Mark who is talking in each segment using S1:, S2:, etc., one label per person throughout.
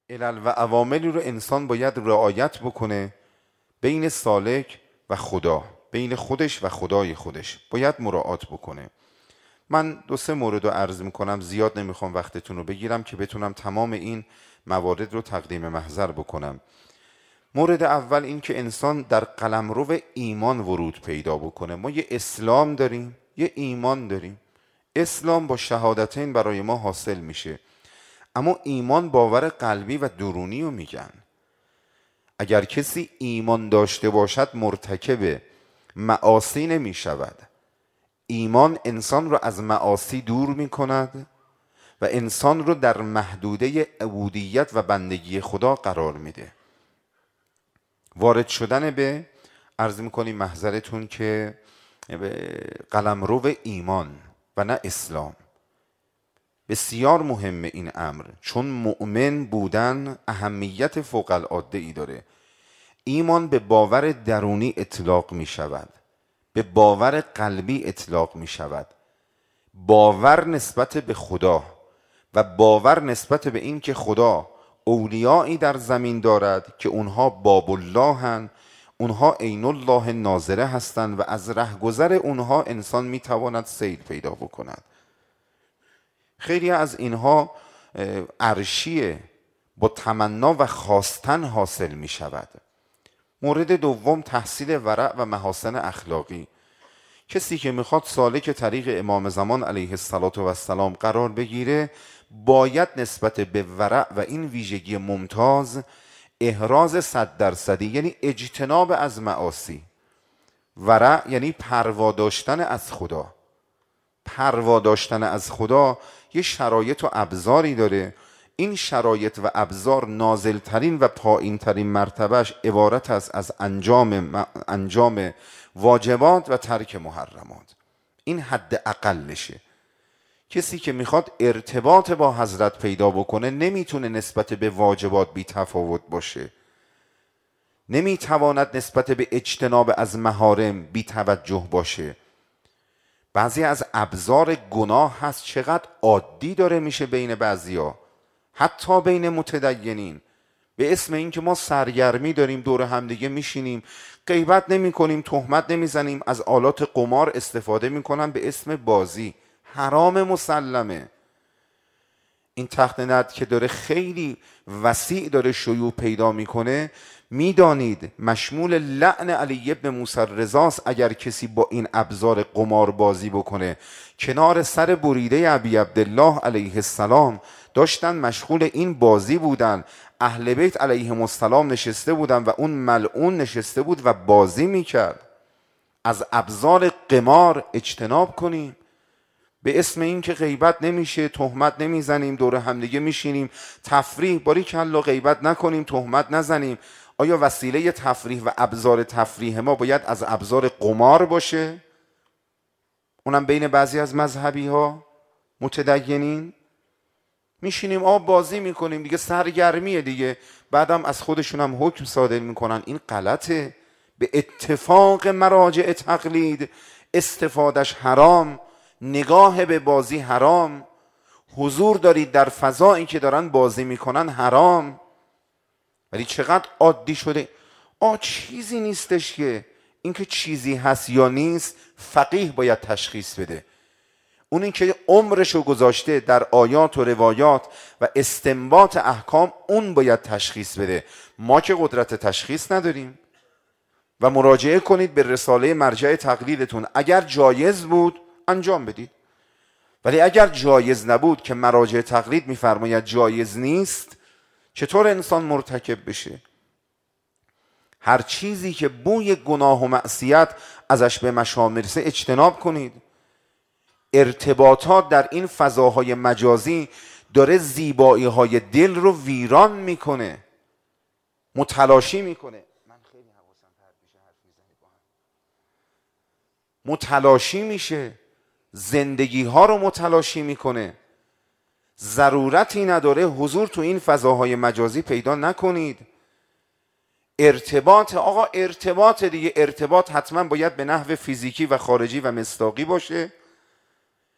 S1: علل و عواملی رو انسان باید رعایت بکنه بین سالک و خدا، بین خودش و خدای خودش باید مراعات بکنه. من 2-3 مورد رو عرض میکنم، زیاد نمیخوام وقتتون رو بگیرم که بتونم تمام این موارد رو تقدیم محضر بکنم. مورد اول این که انسان در قلمرو ایمان ورود پیدا بکنه. ما یه اسلام داریم، یه ایمان داریم. اسلام با شهادتین برای ما حاصل میشه، اما ایمان باور قلبی و درونی رو میگن. اگر کسی ایمان داشته باشد مرتکب معاصی نمی شود. ایمان انسان رو از معاصی دور می کند و انسان رو در محدوده عبودیت و بندگی خدا قرار میده. وارد شدن به عرض میکنیم محضرتون که قلمرو ایمان و نه اسلام. بسیار مهمه این امر، چون مؤمن بودن اهمیت فوق العاده ای داره. ایمان به باور درونی اطلاق می شود، به باور قلبی اطلاق می شود. باور نسبت به خدا و باور نسبت به این که خدا اولیایی در زمین دارد که اونها باب الله هن، اونها عین الله ناظره هستند و از رهگذر اونها انسان می تواند سیر پیدا بکند. خیلی از اینها عرشیه، با تمنا و خواستن حاصل می شود. مورد دوم تحصیل ورع و محاسن اخلاقی. کسی که میخواد سالک طریق امام زمان علیه السلام قرار بگیره باید نسبت به ورع و این ویژگی ممتاز احراز 100% یعنی اجتناب از معاصی. ورع یعنی پروا داشتن از خدا. پروا داشتن از خدا یه شرایط و ابزاری داره. این شرایط و ابزار نازلترین و پایین ترین مرتبهش عبارت است از انجام واجبات و ترک محرمات. این حد اقلشه. کسی که میخواد ارتباط با حضرت پیدا بکنه نمیتونه نسبت به واجبات بی تفاوت باشه، نمیتواند نسبت به اجتناب از محارم بی توجه باشه. بعضی از ابزار گناه هست چقدر عادی داره میشه بین بعضیا، حتی بین متدینین، به اسم این که ما سرگرمی داریم دور همدیگه میشینیم، غیبت نمی کنیم، تهمت نمی زنیم، از آلات قمار استفاده میکنن به اسم بازی. حرام مسلمه. این تخت ند که داره خیلی وسیع داره شیوع پیدا میکنه، میدانید مشمول لعن علی ابن موسی رضاست اگر کسی با این ابزار قمار بازی بکنه. کنار سر بریده ابی عبدالله علیه السلام داشتن مشغول این بازی بودن، اهل بیت علیهم السلام نشسته بودن و اون ملعون نشسته بود و بازی میکرد. از ابزار قمار اجتناب کنیم. به اسم این که غیبت نمیشه، تهمت نمیزنیم، دور همدیگه میشینیم، تفریح، باریکلا غیبت نکنیم، تهمت نزنیم. آیا وسیله تفریح و ابزار تفریح ما باید از ابزار قمار باشه؟ اونم بین بعضی از مذهبی ها متدینین میشینیم بازی میکنیم دیگه، سرگرمیه دیگه، بعدم از خودشون هم حکم صادر میکنن. این غلطه. به اتفاق مراجع تقلید استفادهش حرام، نگاه به بازی حرام، حضور دارید در فضایی که دارن بازی میکنن حرام. ولی چقدر عادی شده. چیزی نیستش که اینکه چیزی هست یا نیست فقیه باید تشخیص بده. اون این که عمرشو گذاشته در آیات و روایات و استنباط احکام اون باید تشخیص بده. ما که قدرت تشخیص نداریم. و مراجعه کنید به رساله مرجع تقلیدتون. اگر جایز بود انجام بدید، ولی اگر جایز نبود که مراجع تقلید میفرماید جایز نیست، چطور انسان مرتکب بشه؟ هر چیزی که بوی گناه و معصیت ازش به مشام میرسه اجتناب کنید. ارتباطات در این فضاهای مجازی داره زیبایی های دل رو ویران میکنه، متلاشی میکنه. من خیلی حواسم پرت میشه حرف میزنید با هم. متلاشی میشه، زندگی ها رو متلاشی میکنه. ضرورتی نداره حضور تو این فضاهای مجازی پیدا نکنید. ارتباط دیگه، ارتباط حتما باید به نحو فیزیکی و خارجی و مصداقی باشه.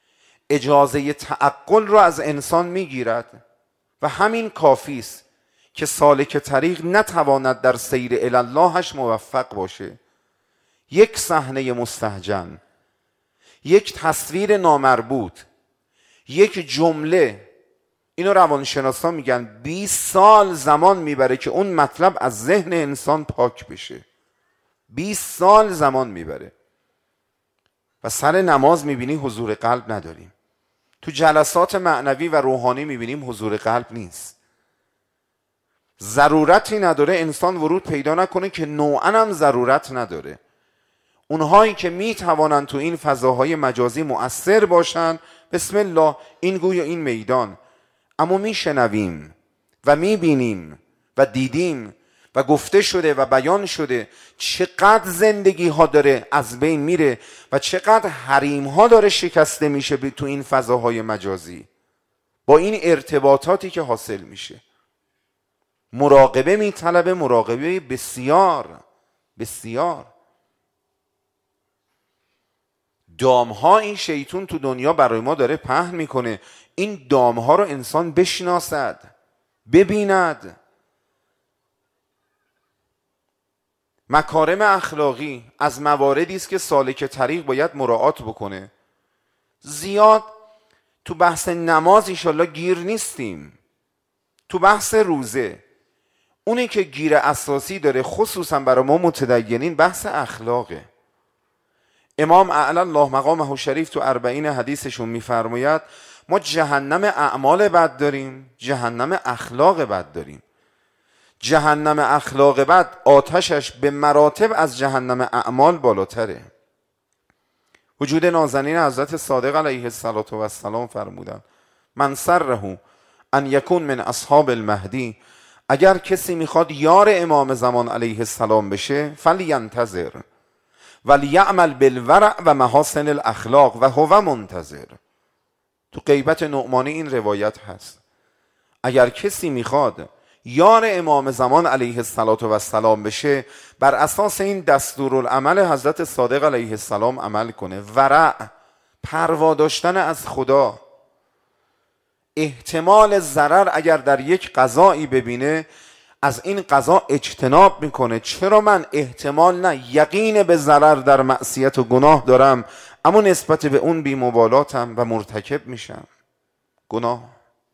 S1: اجازه تعقل رو از انسان میگیرد و همین کافی است. که سالک طریق نتواند در سیر الی اللهش موفق باشه. یک صحنه مستهجن، یک تصویر نامربوط، یک جمله، اینو روانشناسان میگن 20 سال زمان میبره که اون مطلب از ذهن انسان پاک بشه. 20 سال زمان میبره. و سر نماز میبینی حضور قلب نداریم. تو جلسات معنوی و روحانی میبینیم حضور قلب نیست. ضرورتی نداره انسان ورود پیدا نکنه که نوعاً هم ضرورت نداره. اونهایی که میتوانند تو این فضاهای مجازی مؤثر باشن، بسم الله، این گوی و این میدان. اما میشنویم و میبینیم و دیدیم و گفته شده و بیان شده چقدر زندگی ها داره از بین میره و چقدر حریم ها داره شکسته میشه تو این فضاهای مجازی با این ارتباطاتی که حاصل میشه. مراقبه میطلبه، مراقبه بسیار بسیار. دامها این شیطون تو دنیا برای ما داره پهن میکنه. این دامها رو انسان بشناسد، ببیند. مکارم اخلاقی از مواردی است که سالک طریق باید مراعات بکنه. زیاد تو بحث نماز انشالله گیر نیستیم. تو بحث روزه اونی که گیر اساسی داره خصوصا برای ما متدینین بحث اخلاقه. امام اعلی الله مقامه شریف تو 40 حدیثشون میفرماید ما جهنم اعمال بد داریم، جهنم اخلاق بد داریم. جهنم اخلاق بد آتشش به مراتب از جهنم اعمال بالاتره. وجود نازنین حضرت صادق علیه السلام فرمودن من سره ان یکون من اصحاب المهدی، اگر کسی میخواد یار امام زمان علیه السلام بشه فلینتظر ولیعمل بالورع و محاسن الاخلاق و هو منتظر. تو غیبت نعمانی این روایت هست. اگر کسی میخواد یار امام زمان علیه السلام بشه بر اساس این دستورالعمل حضرت صادق علیه السلام عمل کنه. ورع، پروا داشتن از خدا. احتمال ضرر اگر در یک قضایی ببینه از این قضا اجتناب میکنه. چرا من احتمال نه یقین به ضرر در معصیت و گناه دارم اما نسبت به اون بی‌مبالاتم و مرتکب میشم گناه.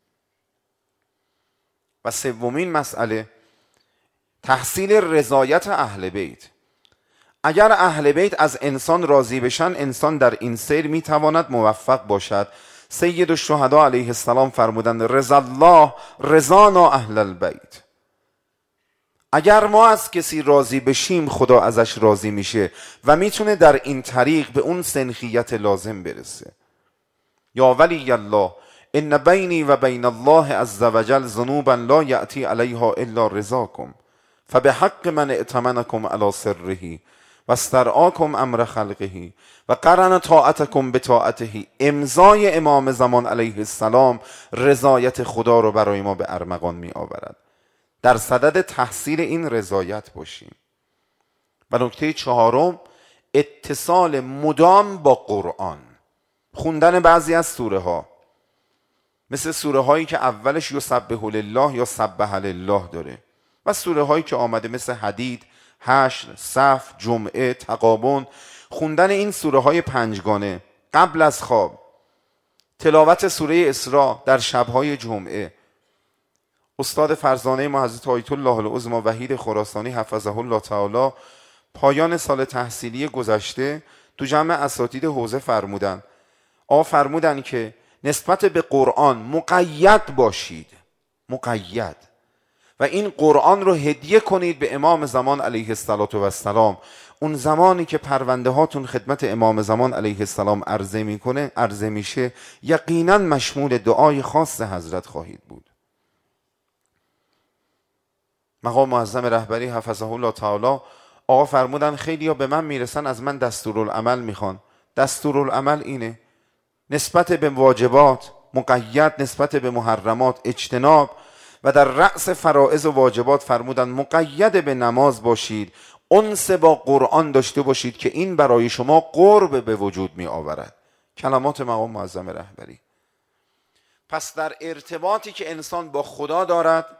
S1: و سومین مسئله تحصیل رضایت اهل بیت. اگر اهل بیت از انسان راضی بشن انسان در این سیر میتواند موفق باشد. سید الشهدا علیه السلام فرمودند رضا الله رضانا اهل البیت. اگر ما از کسی راضی بشیم خدا ازش راضی میشه و میتونه در این طریق به اون سنخیت لازم برسه. یا ولی الله ان بینی و بین الله عز وجل ذنوبا لا یأتی علیها الا رضاکم فبحق من ائتمنکم علی سره و استرعاکم امر خلقه و قرن طاعتکم بطاعته. امضای امام زمان علیه السلام رضایت خدا رو برای ما به ارمغان می آورد. در صدد تحصیل این رضایت باشیم. و نکته چهارم اتصال مدام با قرآن. خوندن بعضی از سوره ها مثل سوره هایی که اولش یسبح لله یا سبح لله داره و سوره هایی که آمده مثل حدید، حشر، صف، جمعه، تغابن. خوندن این سوره های پنجگانه قبل از خواب، تلاوت سوره اسراء در شبهای جمعه. استاد فرزانه ما حضرت آیت الله العظمی وحید خراسانی حفظه الله تعالی پایان سال تحصیلی گذشته تو جمع اساتید حوزه فرمودن که نسبت به قرآن مقید باشید، مقید، و این قرآن رو هدیه کنید به امام زمان علیه السلام. اون زمانی که پرونده هاتون خدمت امام زمان علیه السلام عرضه میشه یقینا مشمول دعای خاص حضرت خواهید بود. مقام معظم رهبری حفظه الله تعالی آقا فرمودن خیلی ها به من میرسن از من دستورالعمل میخوان. دستورالعمل اینه نسبت به واجبات مقید، نسبت به محرمات اجتناب، و در رأس فرائض و واجبات فرمودن مقید به نماز باشید، انس با قرآن داشته باشید که این برای شما قرب به وجود می آورد. کلمات مقام معظم رهبری. پس در ارتباطی که انسان با خدا دارد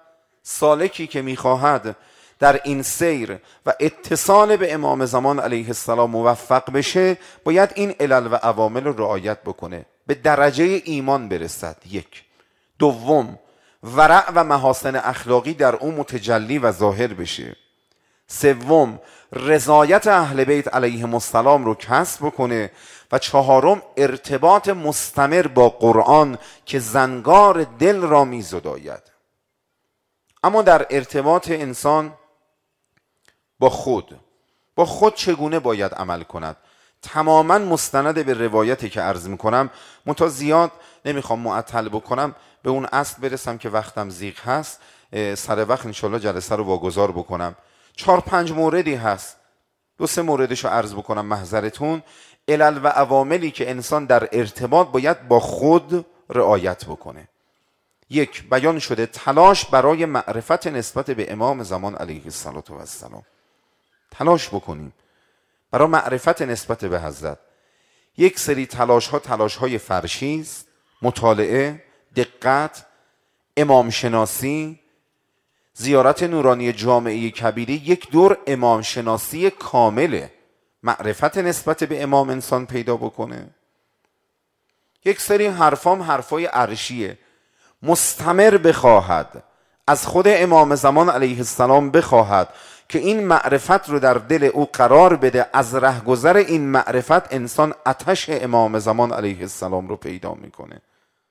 S1: سالکی که میخواهد در این سیر و اتصال به امام زمان علیه السلام موفق بشه، باید این علل و عوامل رو رعایت بکنه، به درجه ایمان برسد. یک. دوم، ورع و محاسن اخلاقی در اون متجلی و ظاهر بشه. سوم، رضایت اهل بیت علیهم السلام رو کسب بکنه. و چهارم، ارتباط مستمر با قرآن که زنگار دل را میزداید. اما در ارتباط انسان با خود چگونه باید عمل کند؟ تماما مستند به روایتی که عرض میکنم، منتها زیاد نمیخوام معطل بکنم، به اون اصل برسم که وقتم زیغ هست. سر وقت انشالله جلسه رو واگذار بکنم. 4-5 موردی هست، 2-3 موردش رو عرض بکنم محضرتون. علل و عواملی که انسان در ارتباط باید با خود رعایت بکنه. 1. بیان شده تلاش برای معرفت نسبت به امام زمان علیه السلام. تلاش بکنیم برای معرفت نسبت به حضرت. یک سری تلاش های فرشی است، مطالعه، دقت، امام شناسی، زیارت نورانی جامعه کبیره. یک دور امام شناسی کامله، معرفت نسبت به امام انسان پیدا بکنه. یک سری حرفای عرشیه، مستمر بخواهد از خود امام زمان علیه السلام بخواهد که این معرفت رو در دل او قرار بده. از رهگذر این معرفت انسان آتش امام زمان علیه السلام رو پیدا میکنه.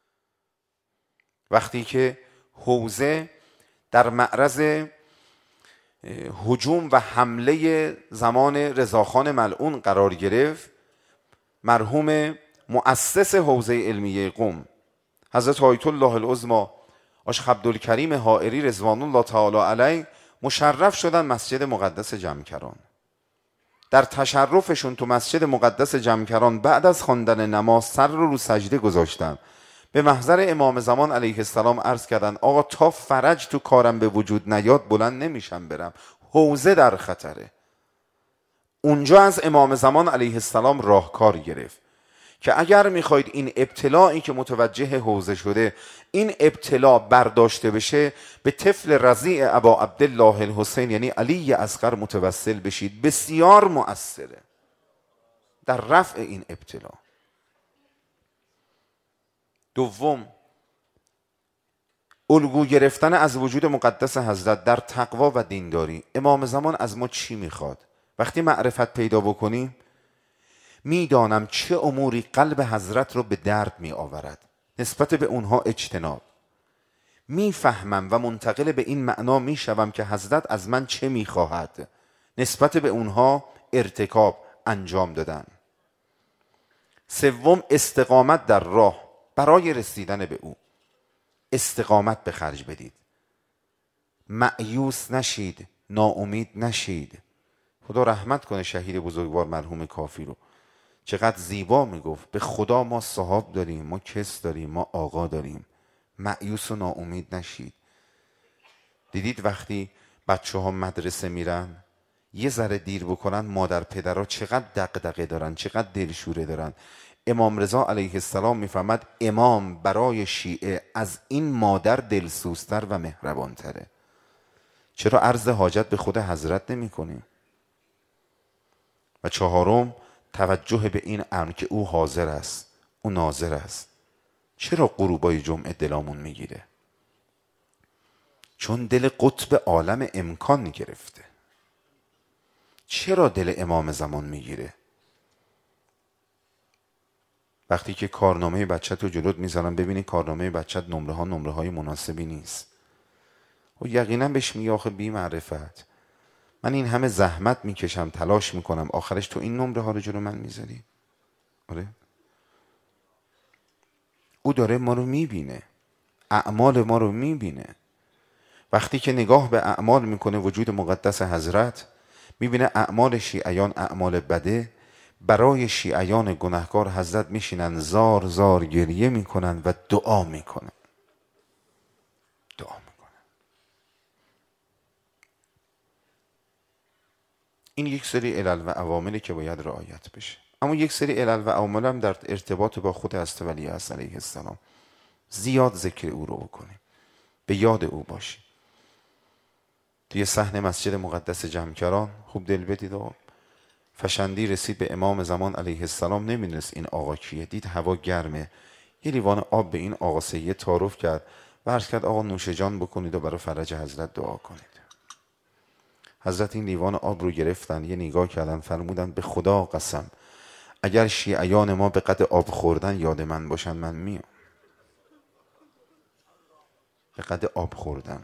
S1: وقتی که حوزه در معرض هجوم و حمله زمان رضاخان ملعون قرار گرفت، مرحوم مؤسس حوزه علمیه قم حضرت آیت الله العظمی آشیخ عبدالکریم حائری رضوان الله تعالی علیه مشرف شدن مسجد مقدس جمکران. در تشرفشون تو مسجد مقدس جمکران بعد از خواندن نماز سر رو سجده گذاشتن، به محضر امام زمان علیه السلام عرض کردن آقا تا فرج تو کارم به وجود نیاد بلند نمیشم برم، حوزه در خطره. اونجا از امام زمان علیه السلام راهکار گرفت که اگر میخواید این ابتلاعی که متوجه حوزه شده، این ابتلا برداشته بشه، به طفل رضیع ابا عبدالله الحسین یعنی علی اصغر متوسل بشید. بسیار مؤثره در رفع این ابتلا. دوم، الگو گرفتن از وجود مقدس حضرت در تقوا و دینداری. امام زمان از ما چی میخواد؟ وقتی معرفت پیدا بکنیم میدانم چه اموری قلب حضرت رو به درد می آورد، نسبت به اونها اجتناب. میفهمم و منتقل به این معنا میشوم که حضرت از من چه میخواهد، نسبت به اونها ارتکاب انجام دادن. سوم، استقامت در راه برای رسیدن به او. استقامت به خرج بدید، مأیوس نشید، ناامید نشید. خدا رحمت کنه شهید بزرگوار مرحوم کافی رو، چقدر زیبا میگفت به خدا ما صحاب داریم، ما کس داریم، ما آقا داریم، مأیوس و ناامید نشید. دیدید وقتی بچه ها مدرسه میرن یه ذره دیر بکنن، مادر پدرها چقدر دغدغه دارن، چقدر دلشوره دارن. امام رضا علیه السلام میفهمد امام برای شیعه از این مادر دلسوزتر و مهربانتره. چرا عرض حاجت به خود حضرت نمی کنیم؟ و چهارم، توجه به این امر که او حاضر است، او ناظر است. چرا غروبای جمعه دلامون میگیره؟ چون دل قطب عالم امکان گرفته. چرا دل امام زمان میگیره؟ وقتی که کارنامه بچت رو جلوت میذارن ببینی کارنامه بچت نمره های مناسبی نیست، و یقینا بهش میگه آخه بی معرفت، من این همه زحمت میکشم، تلاش میکنم، آخرش تو این نمره ها رو جلو من میذاری؟ آره، او داره ما رو میبینه، اعمال ما رو میبینه. وقتی که نگاه به اعمال میکنه وجود مقدس حضرت، میبینه اعمال شیعیان اعمال بده، برای شیعیان گناهکار حضرت میشینن زار زار گریه میکنن و دعا میکنن. این یک سری علل و عواملی که باید رعایت بشه. اما یک سری علل و عوامل هم در ارتباط با خود حضرت ولی عصر علیه السلام. زیاد ذکر او رو بکنیم، به یاد او باشیم. توی صحن مسجد مقدس جمکران خوب دل بدید آقا. فشندی رسید به امام زمان علیه السلام، نمیدونست این آقا کیه، دید هوا گرمه، یه لیوان آب به این آقا سید تعارف کرد و عرض کرد آقا نوش جان بکنید و برای فرج حضرت دعا کنید. حضرت این لیوان آب رو گرفتن، یه نگاه کردن، فرمودن به خدا قسم اگر شیعیان ما به قدر آب خوردن یاد من باشن من میام. به قدر آب خوردن.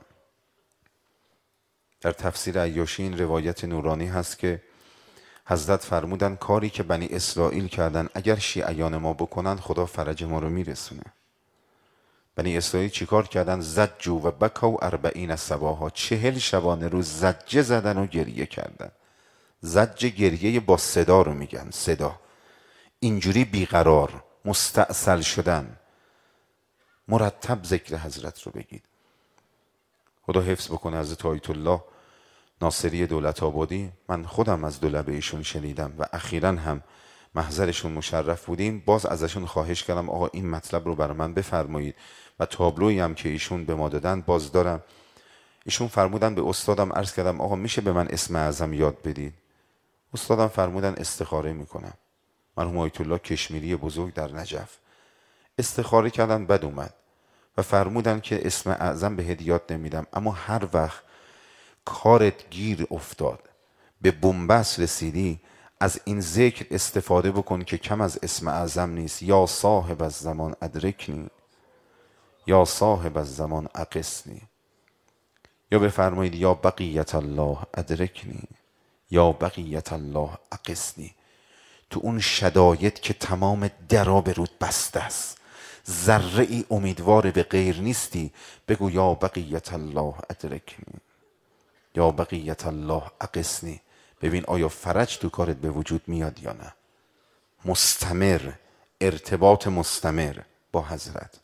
S1: در تفسیر عیاشی این روایت نورانی هست که حضرت فرمودن کاری که بنی اسرائیل کردن اگر شیعیان ما بکنن خدا فرج ما رو میرسونه. بنی اسرائیل چیکار کردن؟ زجوا و بکوا 40 صباحا، 40 شبانه روز زجه زدن و گریه کردن. زجه گریه با صدا رو میگن، صدا اینجوری بیقرار مستأصل شدن. مرتب ذکر حضرت رو بگید. خدا حفظ بکنه حضرت آیت الله ناصری دولت آبادی، من خودم از دو لب ایشون شنیدم و اخیراً هم محضرشون مشرف بودیم، باز ازشون خواهش کردم آقا این مطلب رو برای من بفرمایید و تابلویی هم که ایشون به ما دادن باز دارم. ایشون فرمودن به استادم، عرض کردم آقا میشه به من اسم اعظم یاد بدید؟ استادم فرمودن استخاره میکنم. مرحوم آیت الله کشمیری بزرگ در نجف استخاره کردن، بد اومد و فرمودن که اسم اعظم بهت یاد نمیدم، اما هر وقت کارت گیر افتاد به بنبست رسیدی از این ذکر استفاده بکن که کم از اسم اعظم نیست. یا صاحب الزمان ادرکنی، یا صاحب الزمان اقصنی، یا بفرمایید یا بقیت الله ادرکنی، یا بقیت الله اقصنی. تو اون شداید که تمام درا به رود بسته است، ذره ای امیدوار به غیر نیستی، بگو یا بقیت الله ادرکنی، یا بقیت الله اقصنی. ببین آیا فرج تو کارت به وجود میاد یا نه. مستمر، ارتباط مستمر با حضرت.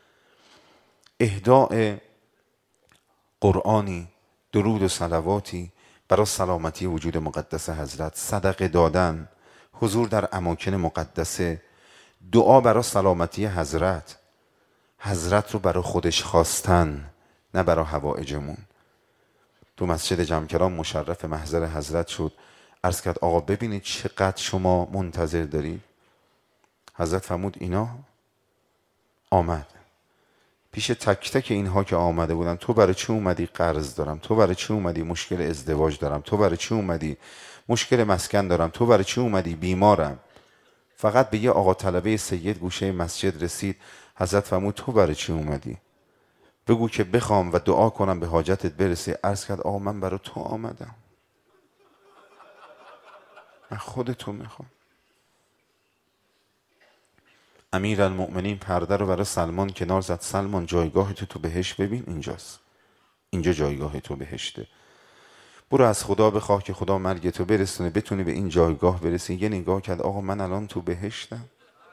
S1: اهداء قرآنی، درود و صلواتی برای سلامتی وجود مقدس حضرت، صدقه دادن، حضور در اماکن مقدسه، دعا برای سلامتی حضرت، حضرت رو برای خودش خواستن نه برای حوائجمون. تو مسجد جمکران مشرف محضر حضرت شد، عرض کرد آقا ببینید چقدر شما منتظر دارید. حضرت فرمود اینا آمد پیش تک تک اینها که آمده بودن، تو برای چی اومدی؟ قرض دارم. تو برای چی اومدی؟ مشکل ازدواج دارم. تو برای چی اومدی؟ مشکل مسکن دارم. تو برای چی اومدی؟ بیمارم. فقط به یه آقا طلبه سید گوشه مسجد رسید، حضرت فرمود تو برای چی اومدی؟ بگو که بخوام و دعا کنم به حاجتت برسه. عرض کرد آقا من برای تو آمدم، من خودتو میخوام. امیر المؤمنین پرده رو برای سلمان کنار زد. سلمان جایگاه تو بهشت ببین، اینجاست، اینجا جایگاه تو بهشته. برو از خدا بخواه که خدا مرگ تو برسونه بتونی به این جایگاه برسی. یه نگاه کرد آقا من الان تو بهشتم،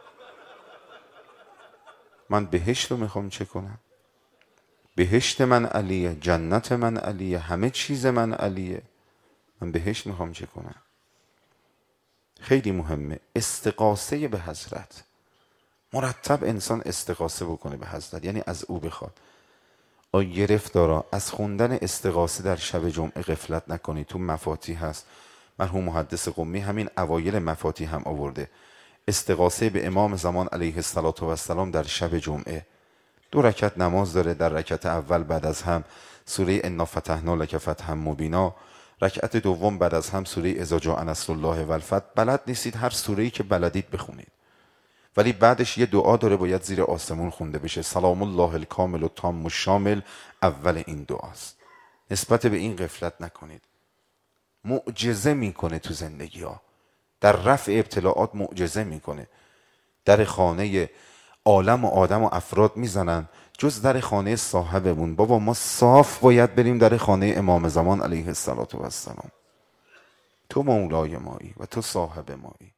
S1: من بهشت رو میخوام چه کنم؟ بهشت من علیه، جنت من علیه، همه چیز من علیه، من بهشت میخوام چه کنم؟ خیلی مهمه استغاثه به حضرت. مرتب انسان استغاثه بکنه به حضرت، یعنی از او بخواد. گرفتارا از خوندن استغاثه در شب جمعه غفلت نکنید. تو مفاتیح هست، مرحوم محدث قمی همین اوایل مفاتیح هم آورده، استغاثه به امام زمان علیه السلام در شب جمعه. 2 رکعت نماز داره، در رکعت اول بعد از هم سوره انا فتحنا لک فتحا مبینا، رکعت دوم بعد از هم سوره اذا جاء نصر الله و الفتح. بلد نیستید هر سوره‌ای که بلدید بخونید، ولی بعدش یه دعا داره باید زیر آسمون خونده بشه. سلام الله الکامل و تام و شامل اول این دعاست. نسبت به این غفلت نکنید. معجزه میکنه تو زندگی ها، در رفع ابتلاعات معجزه میکنه. در خانه عالم و آدم و افراد میزنن جز در خانه صاحبمون. بابا ما صاف باید بریم در خانه امام زمان علیه السلام. تو مولای مایی و تو صاحب مایی.